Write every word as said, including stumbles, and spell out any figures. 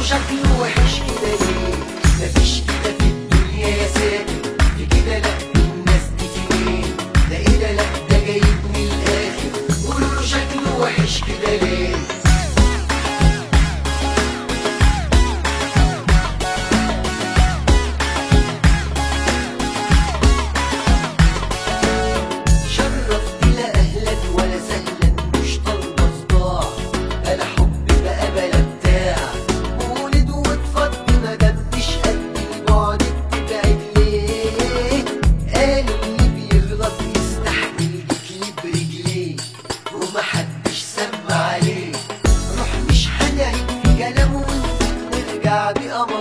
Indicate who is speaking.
Speaker 1: شكله وحش كده ليه؟ مفيش كده في الدنيا يا ساتر، في كده لأ الناس دي فين؟ ده ايه ده؟ لأ ده جايب من الآخر، قولوا له شكله وحش كده ليه؟ شرفت لا أهلا ولا سهلا، مش طالبة صداع، أنا حب بقى بلا بتاع، ولد واتفض ما دمتش قد البعد بتبعد ليه؟ قالوا اللي بيغلط يستحمل جتلي برجليه، ومحدش سمع عليه، روح مش هنعيد في كلامه ونرجع بأمر